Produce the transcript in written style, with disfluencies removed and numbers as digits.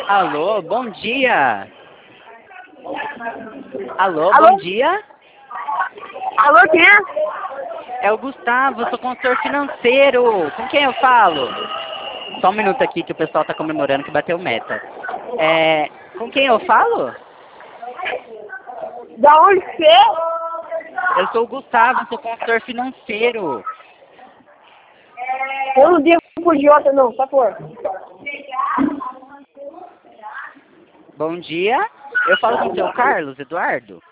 Alô, bom dia. Alô, Alô? bom dia. Alô, quem é? É o Gustavo, eu sou consultor financeiro. Com quem eu falo? Só um minuto aqui que o pessoal tá comemorando que bateu meta. Com quem eu falo? Da onde você é? Eu sou o Gustavo, sou consultor financeiro. Eu não digo por Jota, não, por favor. Bom dia. Eu falo com o seu Carlos Eduardo.